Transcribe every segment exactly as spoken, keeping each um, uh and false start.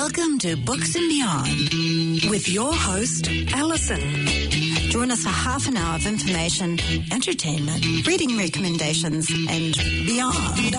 Welcome to Books and Beyond with your host, Alison. Join us for half an hour of information, entertainment, reading recommendations, and beyond.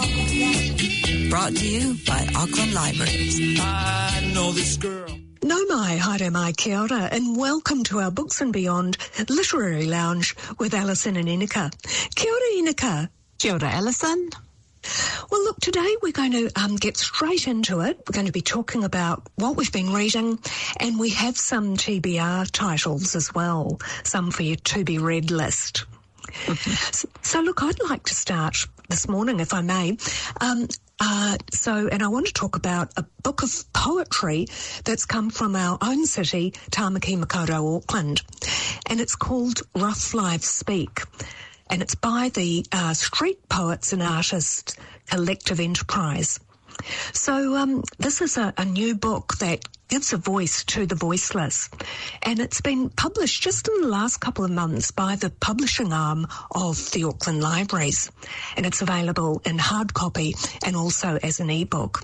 Brought to you by Auckland Libraries. I know this girl. No mai, haere mai, kia ora, and welcome to our Books and Beyond Literary Lounge with Alison and Inika. Kia ora, Inika. Kia ora, Alison. Well, look, today we're going to um, get straight into it. We're going to be talking about what we've been reading, and we have some T B R titles as well, some for your to-be-read list. so, so, look, I'd like to start this morning, if I may. Um, uh, so, and I want to talk about a book of poetry that's come from our own city, Tāmaki Makaurau, Auckland, and it's called Rough Lives Speak. And it's by the uh, Street Poets and Artists Collective Enterprise. So um, this is a, a new book that gives a voice to the voiceless. And it's been published just in the last couple of months by the publishing arm of the Auckland Libraries. And it's available in hard copy and also as an e-book.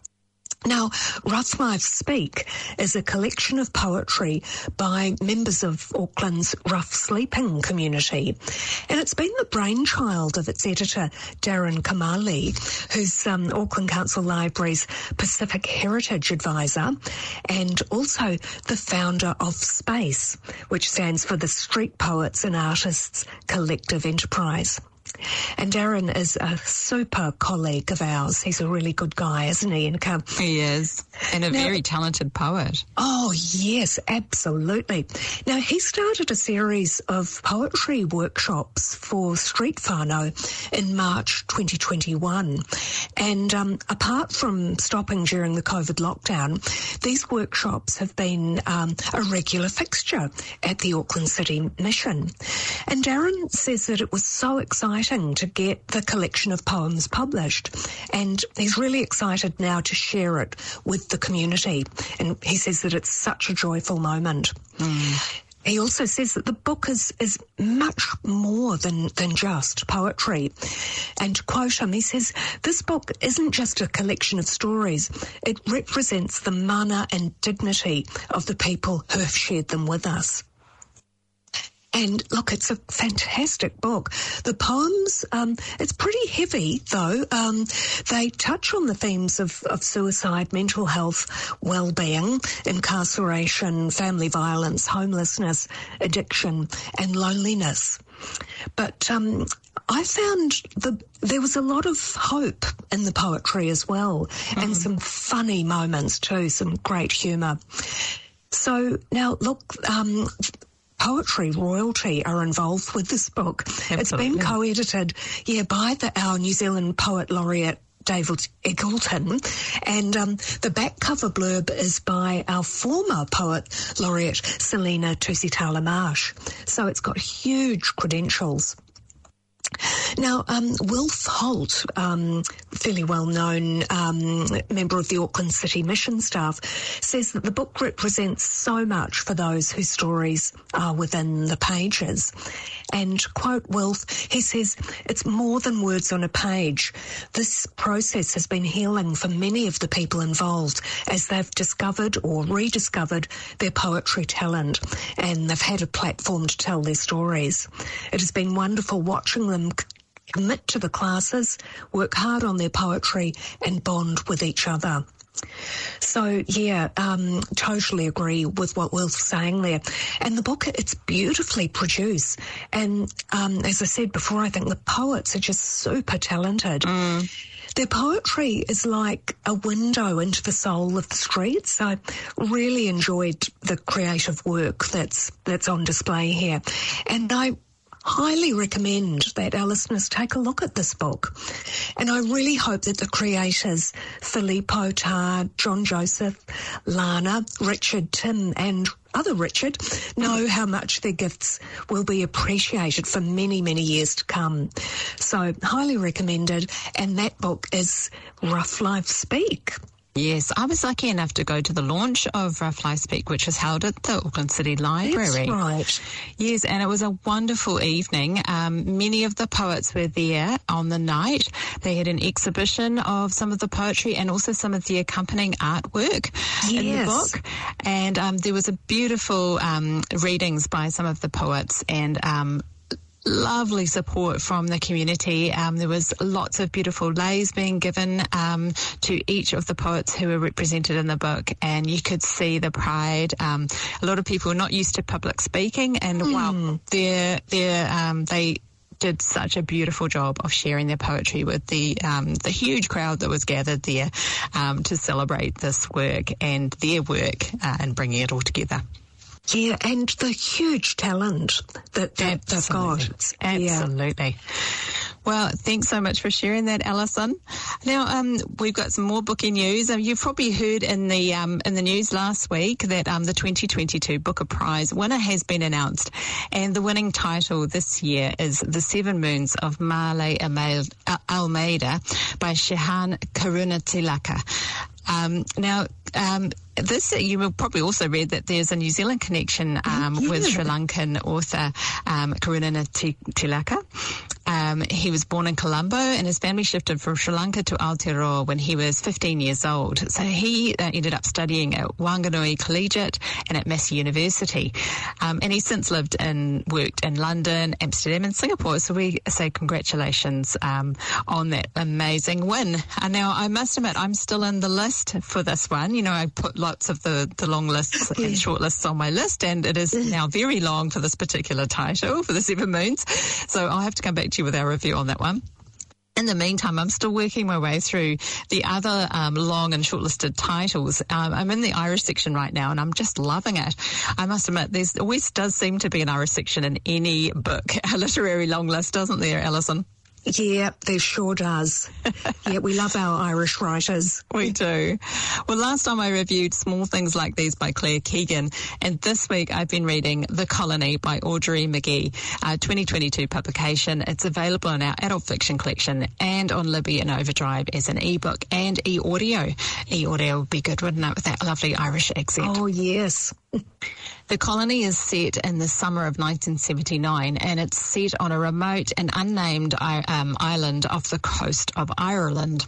Now, Rough Lives Speak is a collection of poetry by members of Auckland's rough sleeping community. And it's been the brainchild of its editor, Darren Kamali, who's um, Auckland Council Libraries Pacific Heritage Advisor, and also the founder of SPACE, which stands for the Street Poets and Artists Collective Enterprise. And Darren is a super colleague of ours. He's a really good guy, isn't he, Inka? He is, and a now, very talented poet. Oh, yes, absolutely. Now, he started a series of poetry workshops for street whānau in March twenty twenty-one. And um, apart from stopping during the COVID lockdown, these workshops have been um, a regular fixture at the Auckland City Mission. And Darren says that it was so exciting to get the collection of poems published, and he's really excited now to share it with the community, and he says that it's such a joyful moment. Mm. He also says that the book is, is much more than, than just poetry. And to quote him, he says, this book isn't just a collection of stories, it represents the mana and dignity of the people who have shared them with us. And look, it's a fantastic book. The poems, um, it's pretty heavy though. Um, they touch on the themes of, of suicide, mental health, well-being, incarceration, family violence, homelessness, addiction, and loneliness. But um, I found the, there was a lot of hope in the poetry as well, mm-hmm. and some funny moments too, some great humour. So now, look, um, Poetry Royalty are involved with this book. Absolutely. It's been co-edited, yeah, by the, our New Zealand Poet Laureate David Eggleton, and um, the back cover blurb is by our former Poet Laureate Selena Tusitala Marsh. So it's got huge credentials. Now, um, Wilf Holt, um, fairly well-known um, member of the Auckland City Mission staff, says that the book represents so much for those whose stories are within the pages. And, quote Wilf, he says, it's more than words on a page. This process has been healing for many of the people involved as they've discovered or rediscovered their poetry talent, and they've had a platform to tell their stories. It has been wonderful watching them commit to the classes, work hard on their poetry, and bond with each other. So, yeah, um, totally agree with what Will's saying there. And the book, it's beautifully produced. And um, as I said before, I think the poets are just super talented. Mm. Their poetry is like a window into the soul of the streets. I really enjoyed the creative work that's that's on display here. And I highly recommend that our listeners take a look at this book. And I really hope that the creators, Filippo, Tar, John Joseph, Lana, Richard, Tim and other Richard, know how much their gifts will be appreciated for many, many years to come. So highly recommended. And that book is Rough Lives Speak. Yes, I was lucky enough to go to the launch of uh, Fly Speak, which was held at the Auckland City Library. That's right. Yes, and it was a wonderful evening. Um, many of the poets were there on the night. They had an exhibition of some of the poetry and also some of the accompanying artwork yes. in the book. And um, there was a beautiful um, readings by some of the poets and um lovely support from the community. Um, there was lots of beautiful lays being given um, to each of the poets who were represented in the book, and you could see the pride. Um, a lot of people are not used to public speaking, and mm. wow, they're, they're, um, they did such a beautiful job of sharing their poetry with the um, the huge crowd that was gathered there um, to celebrate this work and their work uh, and bringing it all together. Yeah, and the huge talent that, that they've got. Absolutely. Yeah. Well, thanks so much for sharing that, Alison. Now, um, we've got some more bookie news. Um, you've probably heard in the um, in the news last week that um, the twenty twenty-two Booker Prize winner has been announced, and the winning title this year is The Seven Moons of Male Almeida by Shehan Karunatilaka. Um, now, um, this, you will probably also read that there's a New Zealand connection um, yeah. with Sri Lankan author um, Karunatilaka. Um, he was born in Colombo and his family shifted from Sri Lanka to Aotearoa when he was fifteen years old. So he uh, ended up studying at Wanganui Collegiate and at Massey University. Um, and he's since lived and worked in London, Amsterdam and Singapore. So we say congratulations um, on that amazing win. And now I must admit, I'm still in the list for this one. You know, I put lots of the, the long lists and short lists on my list, and it is now very long for this particular title, for the Seven Moons. So I'll have to come back to you with our review on that one. In the meantime, I'm still working my way through the other um, long and shortlisted titles. Um, I'm in the Irish section right now, and I'm just loving it. I must admit, there always does seem to be an Irish section in any book, a literary long list, doesn't there, Alison? Yeah, there sure does. Yeah, we love our Irish writers. We do. Well, last time I reviewed Small Things Like These by Claire Keegan, and this week I've been reading The Colony by Audrey McGee, a twenty twenty-two publication. It's available in our adult fiction collection and on Libby and Overdrive as an ebook and e-audio. E-audio would be good, wouldn't it, with that lovely Irish accent? Oh, yes. The Colony is set in the summer of nineteen seventy-nine, and it's set on a remote and unnamed um, island off the coast of Ireland.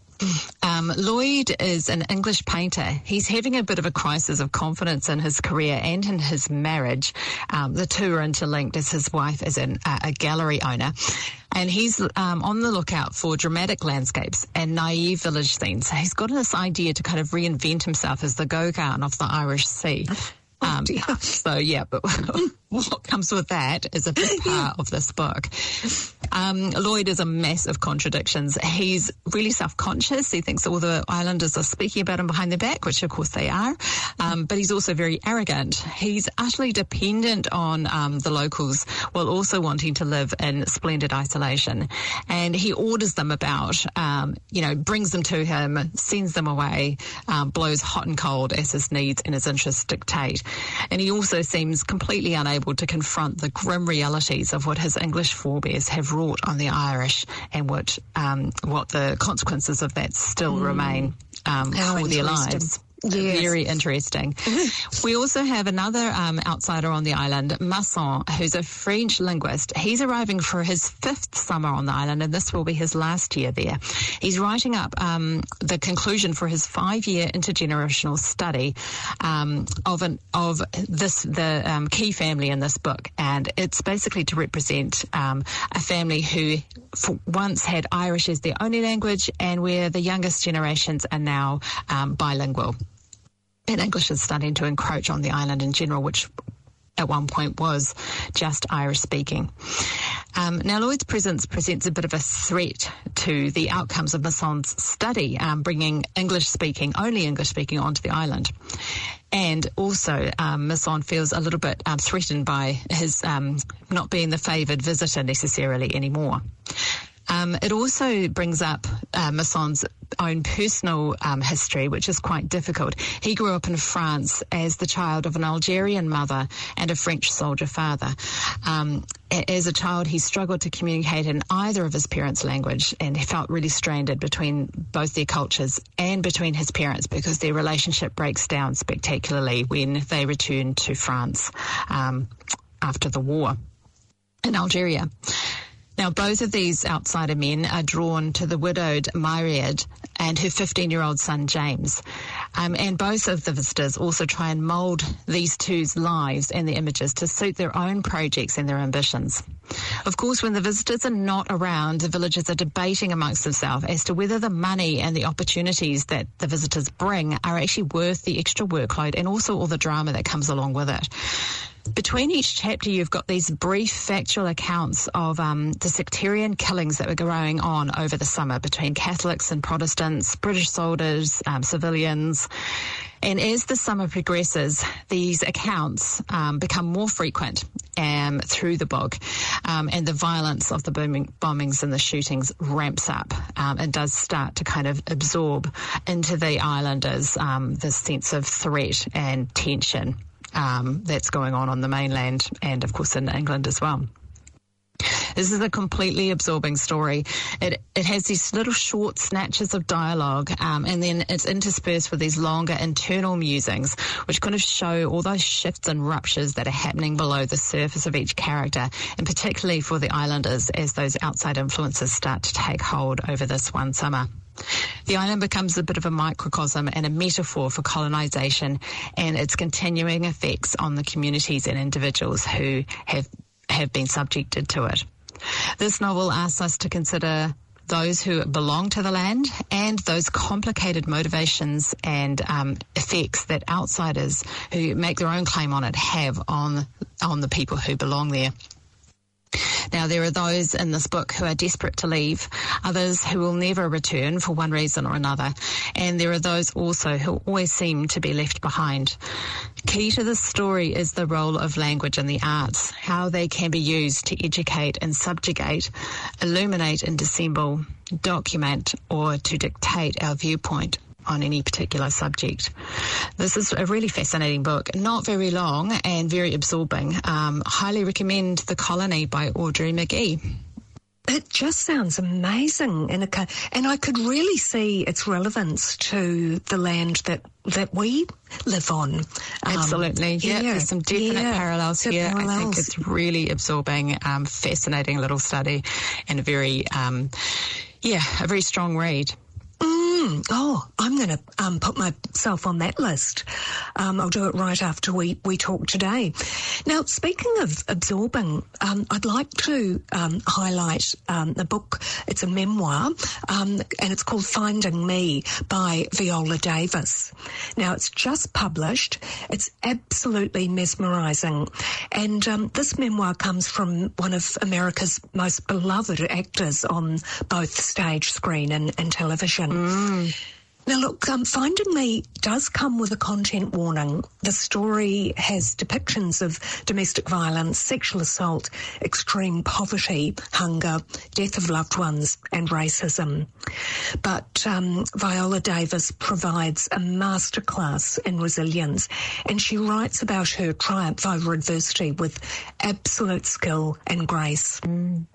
Um, Lloyd is an English painter. He's having a bit of a crisis of confidence in his career and in his marriage. Um, the two are interlinked as his wife is an, uh, a gallery owner. And he's um, on the lookout for dramatic landscapes and naive village scenes. So he's got this idea to kind of reinvent himself as the Gauguin of the Irish Sea. Um, so, yeah, but what comes with that is a big part of this book. Um, Lloyd is a mess of contradictions. He's really self-conscious. He thinks all the islanders are speaking about him behind their back, which of course they are. Um, but he's also very arrogant. He's utterly dependent on um, the locals while also wanting to live in splendid isolation. And he orders them about, um, you know, brings them to him, sends them away, um, blows hot and cold as his needs and his interests dictate. And he also seems completely unable to confront the grim realities of what his English forebears have wrought on the Irish and what um, what the consequences of that still mm. remain um, for their lives. Yes. Very interesting. We also have another um, outsider on the island, Masson, who's a French linguist. He's arriving for his fifth summer on the island, and this will be his last year there. He's writing up um, the conclusion for his five-year intergenerational study um, of an, of this the um, key family in this book, and it's basically to represent um, a family who for once had Irish as their only language, and where the youngest generations are now um, bilingual. And English is starting to encroach on the island in general, which at one point was just Irish speaking. Um, now, Lloyd's presence presents a bit of a threat to the outcomes of Masson's study, um, bringing English speaking, only English speaking, onto the island. And also, um, Masson feels a little bit um, threatened by his um, not being the favoured visitor necessarily anymore. Um, it also brings up uh, Masson's own personal um, history, which is quite difficult. He grew up in France as the child of an Algerian mother and a French soldier father. Um, as a child, he struggled to communicate in either of his parents' language, and he felt really stranded between both their cultures and between his parents, because their relationship breaks down spectacularly when they return to France um, after the war in Algeria. Now, both of these outsider men are drawn to the widowed Myriad and her fifteen-year-old son, James. Um, and both of the visitors also try and mould these two's lives and their images to suit their own projects and their ambitions. Of course, when the visitors are not around, the villagers are debating amongst themselves as to whether the money and the opportunities that the visitors bring are actually worth the extra workload and also all the drama that comes along with it. Between each chapter, you've got these brief factual accounts of um, the sectarian killings that were going on over the summer between Catholics and Protestants, British soldiers, um, civilians. And as the summer progresses, these accounts um, become more frequent um, through the book, um, and the violence of the bombing, bombings and the shootings ramps up um, and does start to kind of absorb into the islanders um, this sense of threat and tension Um, that's going on on the mainland and, of course, in England as well. This is a completely absorbing story. It it has these little short snatches of dialogue, um, and then it's interspersed with these longer internal musings, which kind of show all those shifts and ruptures that are happening below the surface of each character, and particularly for the islanders as those outside influences start to take hold over this one summer. The island becomes a bit of a microcosm and a metaphor for colonisation and its continuing effects on the communities and individuals who have have been subjected to it. This novel asks us to consider those who belong to the land and those complicated motivations and um, effects that outsiders who make their own claim on it have on on the people who belong there. Now, there are those in this book who are desperate to leave, others who will never return for one reason or another, and there are those also who always seem to be left behind. Key to this story is the role of language and the arts, how they can be used to educate and subjugate, illuminate and dissemble, document or to dictate our viewpoint on any particular subject. This is a really fascinating book, not very long and very absorbing. Um, highly recommend The Colony by Audrey McGee. It just sounds amazing, and, it, and I could really see its relevance to the land that that we live on. Absolutely, um, yeah, yeah. There's some definite yeah, parallels here. Parallels. I think it's really absorbing, um, fascinating little study, and a very, um, yeah, a very strong read. Mm, oh, I'm going to um, put myself on that list. Um, I'll do it right after we, we talk today. Now, speaking of absorbing, um, I'd like to um, highlight um, the book. It's a memoir, um, and it's called Finding Me by Viola Davis. Now, it's just published. It's absolutely mesmerising. And um, this memoir comes from one of America's most beloved actors on both stage, screen and, and television. Mm. Now, look, um, Finding Me does come with a content warning. The story has depictions of domestic violence, sexual assault, extreme poverty, hunger, death of loved ones, and racism. But um, Viola Davis provides a masterclass in resilience, and she writes about her triumph over adversity with absolute skill and grace. Mm.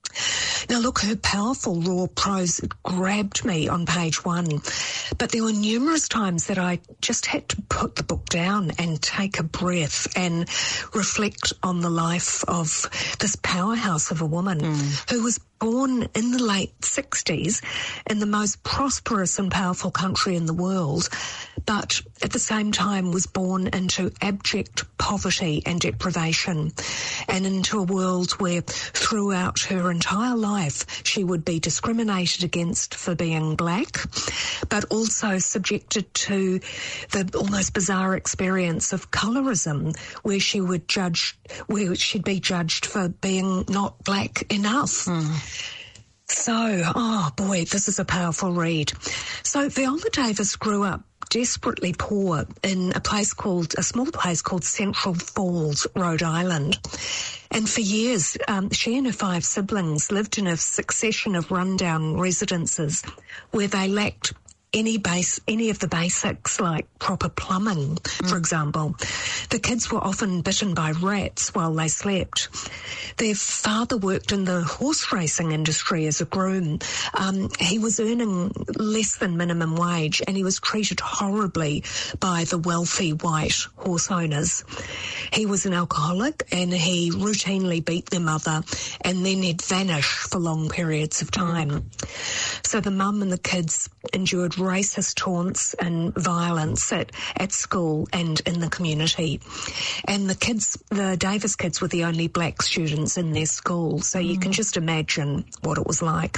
Now, look, her powerful, raw prose grabbed me on page one, but there were numerous times that I just had to put the book down and take a breath and reflect on the life of this powerhouse of a woman mm. who was born in the late sixties in the most prosperous and powerful country in the world, but at the same time was born into abject poverty and deprivation, and into a world where throughout her entire life she would be discriminated against for being black, but also subjected to the almost bizarre experience of colorism, where she would judge, where she'd be judged for being not black enough. Mm. So, oh boy, this is a powerful read. So Viola Davis grew up desperately poor in a place called, a small place called Central Falls, Rhode Island. And for years, um, she and her five siblings lived in a succession of rundown residences where they lacked any base, any of the basics like proper plumbing, mm. for example. The kids were often bitten by rats while they slept. Their father worked in the horse racing industry as a groom. Um, he was earning less than minimum wage, and he was treated horribly by the wealthy white horse owners. He was an alcoholic, and he routinely beat their mother, and then he'd vanish for long periods of time. Mm. So the mum and the kids endured racist taunts and violence at, at school and in the community. And the kids, the Davis kids, were the only black students in their school, so mm. you can just imagine what it was like.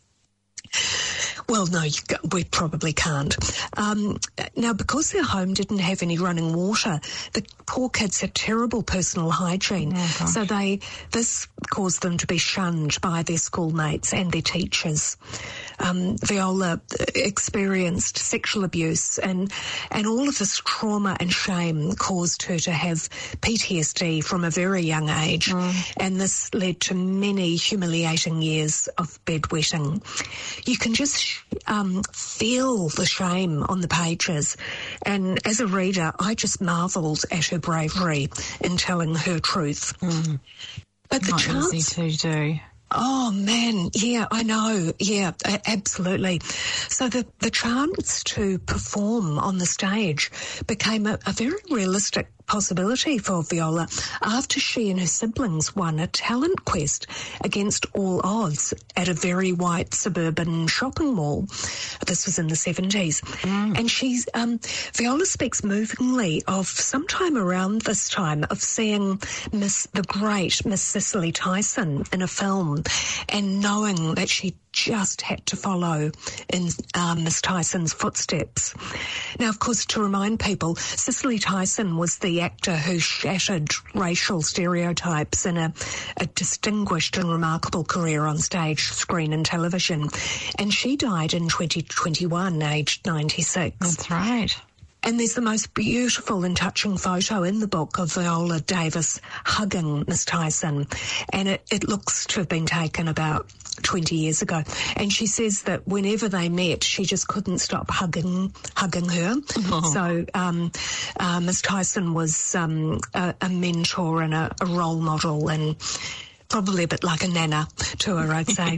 Well, no, you, we probably can't. Um, now, because their home didn't have any running water, the poor kids had terrible personal hygiene. Oh, so they this caused them to be shunned by their schoolmates and their teachers. Um, Viola experienced sexual abuse, and, and all of this trauma and shame caused her to have P T S D from a very young age, mm. and this led to many humiliating years of bedwetting. You can just um, feel the shame on the pages, and as a reader, I just marvelled at her bravery in telling her truth. Mm. But the Not chance easy to do. Oh, man, yeah, I know, yeah, absolutely. So the, the chance to perform on the stage became a, a very realistic possibility for Viola after she and her siblings won a talent quest against all odds at a very white suburban shopping mall. This was in the seventies. Mm. And she's, um, Viola speaks movingly of sometime around this time of seeing Miss, the great Miss Cicely Tyson in a film and knowing that she just had to follow in um, Miss Tyson's footsteps. Now, of course, to remind people, Cicely Tyson was the actor who shattered racial stereotypes in a, a distinguished and remarkable career on stage, screen and television. And she died in twenty twenty-one, aged ninety-six. That's right. And there's the most beautiful and touching photo in the book of Viola Davis hugging Miss Tyson. And it, it looks to have been taken about twenty years ago. And she says that whenever they met, she just couldn't stop hugging hugging her. Oh. So um, uh, Miss Tyson was um, a, a mentor and a, a role model, and probably a bit like a nana to her, I'd say.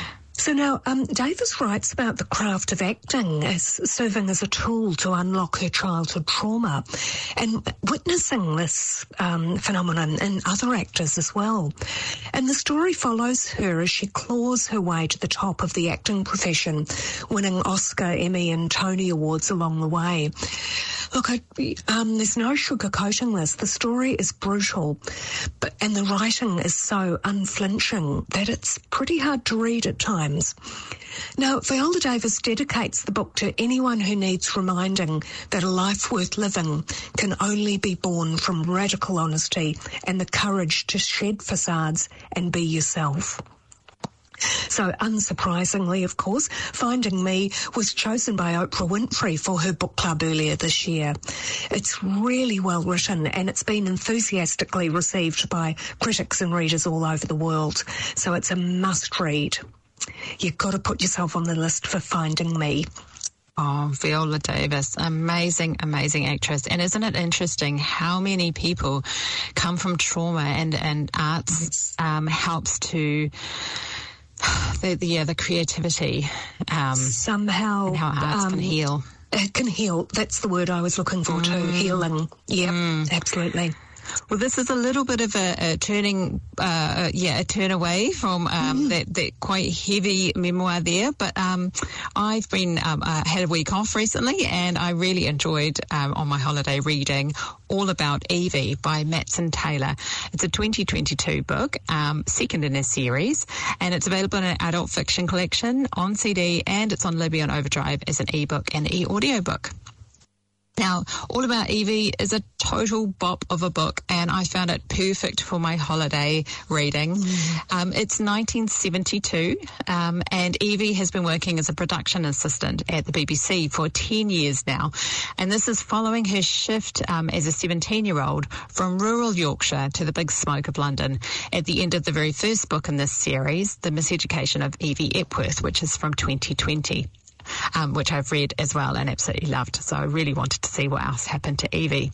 So now, um, Davis writes about the craft of acting as serving as a tool to unlock her childhood trauma, and witnessing this um, phenomenon in other actors as well. And the story follows her as she claws her way to the top of the acting profession, winning Oscar, Emmy and Tony Awards along the way. Look, I, um, there's no sugarcoating this. The story is brutal, but and the writing is so unflinching that it's pretty hard to read at times. Now, Viola Davis dedicates the book to anyone who needs reminding that a life worth living can only be born from radical honesty and the courage to shed facades and be yourself. So, unsurprisingly, of course, Finding Me was chosen by Oprah Winfrey for her book club earlier this year. It's really well written, and it's been enthusiastically received by critics and readers all over the world. So it's a must-read. You've got to put yourself on the list for Finding Me. Oh, Viola Davis, amazing, amazing actress. And isn't it interesting how many people come from trauma, and, and arts um, helps to... The, the yeah the creativity um, somehow and how arts um, can heal. It can heal. That's the word I was looking for mm. too. Healing. Yeah, mm. absolutely. Well, this is a little bit of a, a turning, uh, yeah, a turn away from um, mm. that, that quite heavy memoir there. But um, I've been um, uh, had a week off recently, and I really enjoyed um, on my holiday reading All About Evie by Matson Taylor. It's a twenty twenty-two book, um, second in a series, and it's available in an adult fiction collection on C D, and it's on Libby on Overdrive as an ebook and e-audiobook. Now, All About Evie is a total bop of a book, and I found it perfect for my holiday reading. Mm. Um, it's nineteen seventy-two, um, and Evie has been working as a production assistant at the B B C for ten years now. And this is following her shift um, as a seventeen-year-old from rural Yorkshire to the big smoke of London at the end of the very first book in this series, The Miseducation of Evie Epworth, which is from twenty twenty. Um, which I've read as well and absolutely loved. So I really wanted to see what else happened to Evie.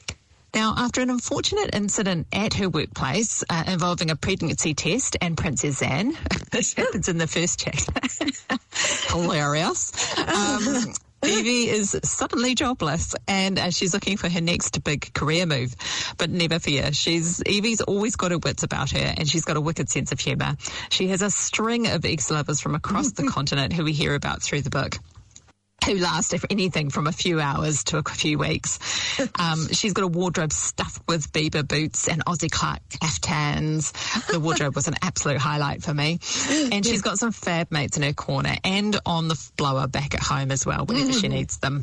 Now, after an unfortunate incident at her workplace uh, involving a pregnancy test and Princess Anne, this happens in the first chapter, hilarious, um, Evie is suddenly jobless, and uh, she's looking for her next big career move. But never fear, she's Evie's always got her wits about her, and she's got a wicked sense of humour. She has a string of ex-lovers from across the continent who we hear about through the book, who last if anything from a few hours to a few weeks. Um, she's got a wardrobe stuffed with Bieber boots and Aussie Clark caftans. The wardrobe was an absolute highlight for me. And she's got some fab mates in her corner and on the blower back at home as well whenever mm. she needs them.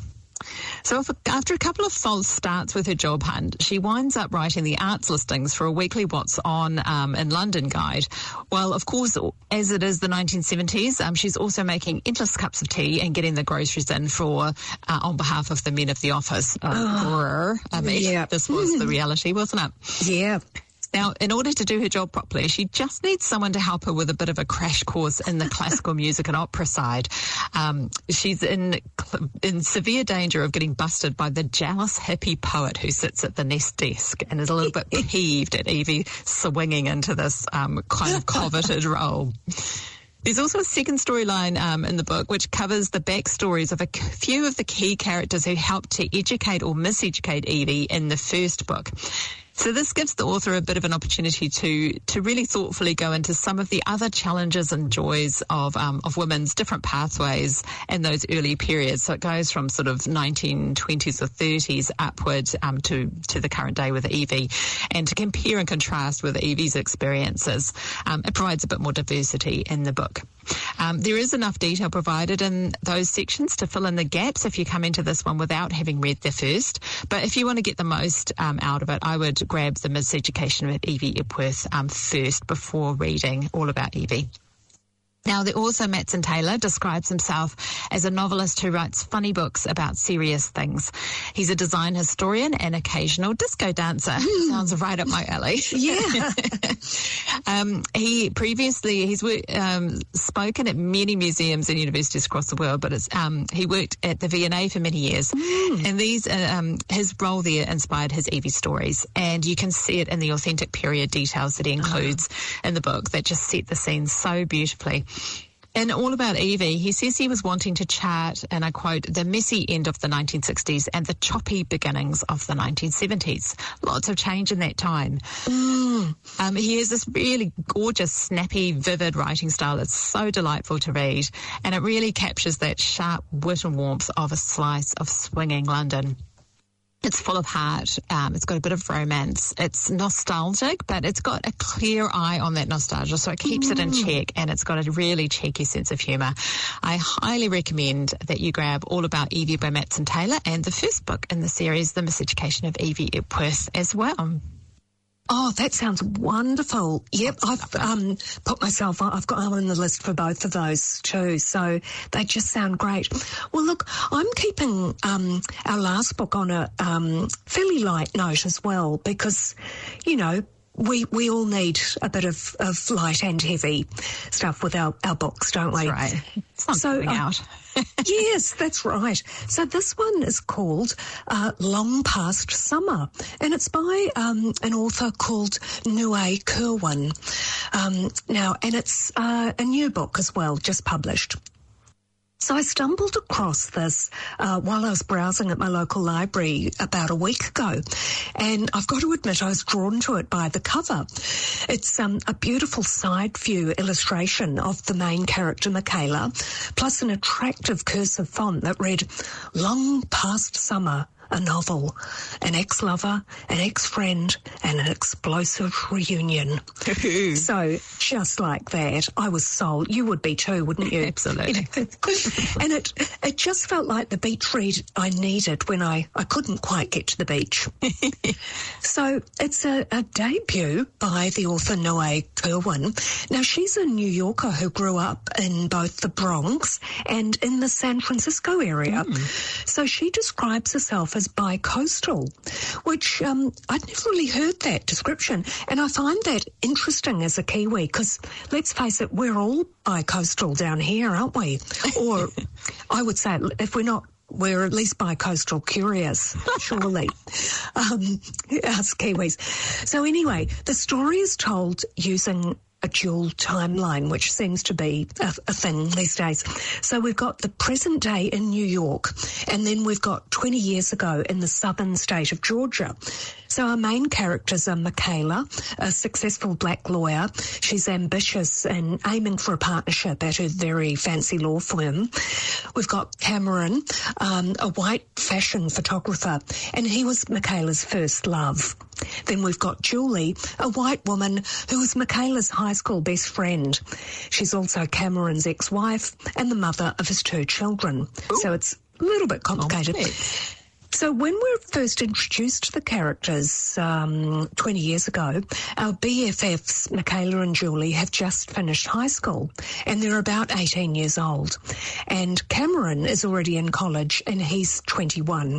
So if, after a couple of false starts with her job hunt, she winds up writing the arts listings for a weekly What's On um, in London guide. Well, of course, as it is the nineteen seventies, um, she's also making endless cups of tea and getting the groceries in for uh, on behalf of the men of the office. Uh, oh, I mean, yeah. This was the reality, wasn't it? Yeah. Now, in order to do her job properly, she just needs someone to help her with a bit of a crash course in the classical music and opera side. Um, she's in in severe danger of getting busted by the jealous hippie poet who sits at the nest desk and is a little bit peeved at Evie swinging into this um, kind of coveted role. There's also a second storyline um, in the book which covers the backstories of a few of the key characters who helped to educate or miseducate Evie in the first book. So this gives the author a bit of an opportunity to to really thoughtfully go into some of the other challenges and joys of um, of women's different pathways in those early periods. So it goes from sort of nineteen twenties or thirties upward um, to, to the current day with Evie. And to compare and contrast with Evie's experiences, um, it provides a bit more diversity in the book. Um, there is enough detail provided in those sections to fill in the gaps if you come into this one without having read the first. But if you want to get the most um, out of it, I would grab The Miseducation of Evie Epworth um, first before reading All About Evie. Now, the author, Matson Taylor, describes himself as a novelist who writes funny books about serious things. He's a design historian and occasional disco dancer. Mm. Sounds right up my alley. Yeah. um, he previously, he's um, spoken at many museums and universities across the world, but it's, um, he worked at the V and A for many years. Mm. And these, uh, um, his role there inspired his Evie stories. And you can see it in the authentic period details that he includes oh. in the book that just set the scene so beautifully. In All About Evie, he says he was wanting to chart, and I quote, the messy end of the nineteen sixties and the choppy beginnings of the nineteen seventies. Lots of change in that time. Mm. Um, he has this really gorgeous, snappy, vivid writing style. It's so delightful to read, and it really captures that sharp wit and warmth of a slice of swinging London. It's full of heart. Um, it's got a bit of romance. It's nostalgic, but it's got a clear eye on that nostalgia, so it keeps mm. it in check, and it's got a really cheeky sense of humour. I highly recommend that you grab All About Evie by Matson Taylor and the first book in the series, The Miseducation of Evie Epworth, as well. Oh, that sounds wonderful. Yep, I've um, put myself on, I've got on the list for both of those too, so they just sound great. Well, look, I'm keeping um, our last book on a um, fairly light note as well because, you know, we we all need a bit of, of light and heavy stuff with our, our books, don't we? That's right. It's not so, coming uh, out. Yes, that's right. So this one is called uh, Long Past Summer, and it's by um, an author called Nue Kerwin. Um, now, and it's uh, a new book as well, just published. So I stumbled across this uh, while I was browsing at my local library about a week ago, and I've got to admit I was drawn to it by the cover. It's um, a beautiful side view illustration of the main character, Michaela, plus an attractive cursive font that read, "Long Past Summer, a novel, an ex-lover, an ex-friend, and an explosive reunion. So just like that, I was sold. You would be too, wouldn't you? Absolutely. And it it just felt like the beach read I needed when I, I couldn't quite get to the beach. So it's a, a debut by the author Noe Kerwin. Now, she's a New Yorker who grew up in both the Bronx and in the San Francisco area. Mm. So she describes herself as bi-coastal, which um, I'd never really heard that description. And I find that interesting as a Kiwi because, let's face it, we're all bi-coastal down here, aren't we? Or I would say, if we're not, we're at least bi-coastal curious, surely, um, us Kiwis. So anyway, the story is told using a dual timeline, which seems to be a, a thing these days. So we've got the present day in New York, and then we've got twenty years ago in the southern state of Georgia. So our main characters are Michaela, a successful black lawyer. She's ambitious and aiming for a partnership at her very fancy law firm. We've got Cameron, um, a white fashion photographer, and he was Michaela's first love. Then we've got Julie, a white woman who was Michaela's high school best friend. She's also Cameron's ex-wife and the mother of his two children. Ooh. So it's a little bit complicated. Oh, so when we were first introduced to the characters um, twenty years ago, our B F Fs, Michaela and Julie, have just finished high school, and they're about eighteen years old. And Cameron is already in college, and he's twenty-one.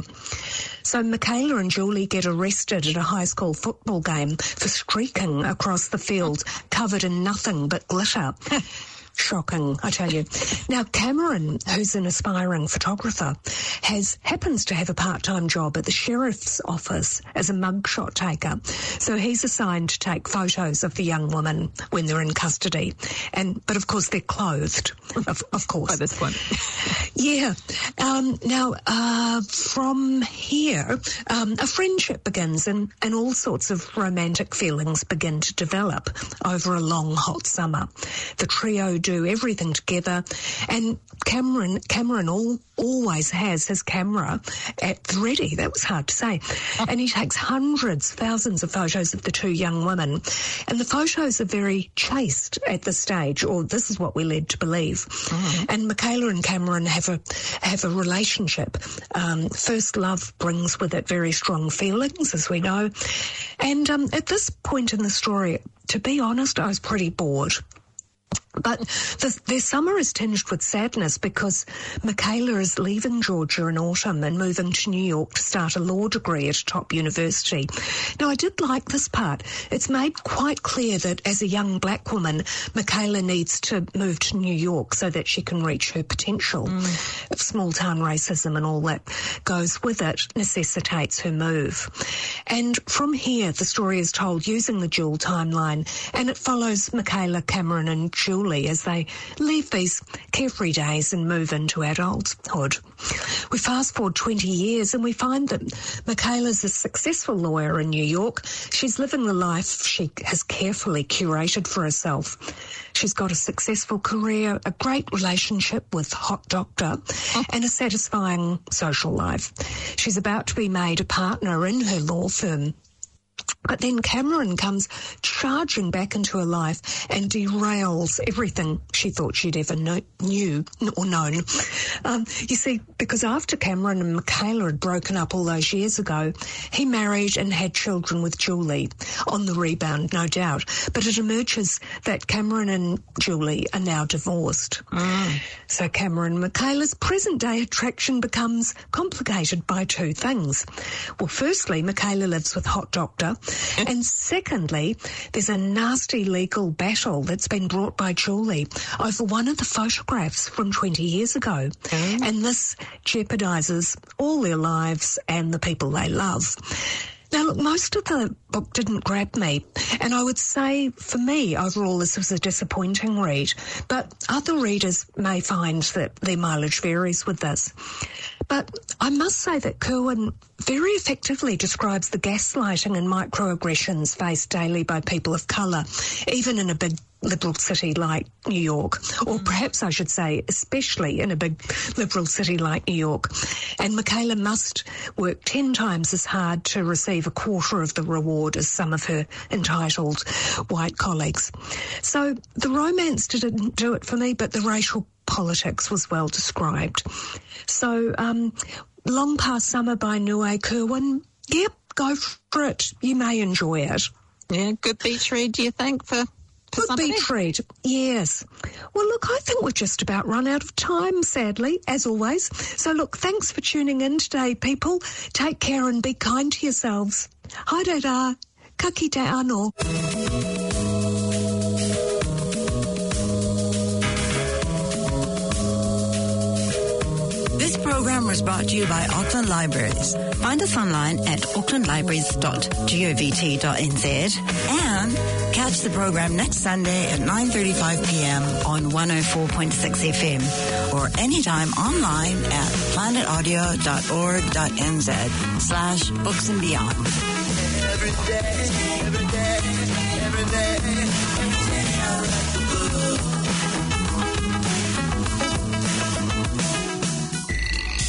So Michaela and Julie get arrested at a high school football game for streaking across the field, covered in nothing but glitter. Shocking, I tell you. Now, Cameron, who's an aspiring photographer, has happens to have a part-time job at the sheriff's office as a mugshot taker. So he's assigned to take photos of the young women when they're in custody. And but of course they're clothed, of, of course. By this point. Yeah. Um, now, uh, from here, um, a friendship begins and, and all sorts of romantic feelings begin to develop over a long, hot summer. The trio do everything together, and Cameron Cameron all, always has his camera at the ready. That was hard to say. And he takes hundreds, thousands of photos of the two young women, and the photos are very chaste at this stage, or this is what we're led to believe. Mm-hmm. And Michaela and Cameron have a have a relationship. Um, first love brings with it very strong feelings, as we know. And um, at this point in the story, to be honest, I was pretty bored. But the, their summer is tinged with sadness because Michaela is leaving Georgia in autumn and moving to New York to start a law degree at a top university. Now, I did like this part. It's made quite clear that as a young black woman, Michaela needs to move to New York so that she can reach her potential. Mm. If small-town racism and all that goes with it necessitates her move. And from here, the story is told using the dual timeline, and it follows Michaela, Cameron and Julie as they leave these carefree days and move into adulthood. We fast forward twenty years and we find that Michaela's a successful lawyer in New York. She's living the life she has carefully curated for herself. She's got a successful career, a great relationship with Hot Doctor, and a satisfying social life. She's about to be made a partner in her law firm. But then Cameron comes charging back into her life and derails everything she thought she'd ever know, knew or known. Um, you see, because after Cameron and Michaela had broken up all those years ago, he married and had children with Julie, on the rebound, no doubt. But it emerges that Cameron and Julie are now divorced. Mm. So Cameron and Michaela's present-day attraction becomes complicated by two things. Well, firstly, Michaela lives with Hot Doctor, and secondly, there's a nasty legal battle that's been brought by Julie over one of the photographs from twenty years ago. Mm. And this jeopardises all their lives and the people they love. Now, look, most of the book didn't grab me, and I would say, for me, overall, this was a disappointing read, but other readers may find that their mileage varies with this. But I must say that Kerwin very effectively describes the gaslighting and microaggressions faced daily by people of colour, even in a big liberal city like New York, or perhaps I should say especially in a big liberal city like New York. And Michaela must work ten times as hard to receive a quarter of the reward as some of her entitled white colleagues. So the romance didn't do it for me, but the racial politics was well described. So um, Long Past Summer by Nue Kerwin, yep, go for it. You may enjoy it. Yeah, good beach read, do you think, for, for Good somebody? beach read, yes. Well, look, I think we've just about run out of time, sadly, as always. So, look, thanks for tuning in today, people. Take care and be kind to yourselves. Haere rā, ka kite anō. This program was brought to you by Auckland Libraries. Find us online at auckland libraries dot govt dot n z and catch the program next Sunday at nine thirty-five p.m. on one oh four point six F M or anytime online at planet audio dot org dot n z slash books and beyond. Every day, every day, every day, every day.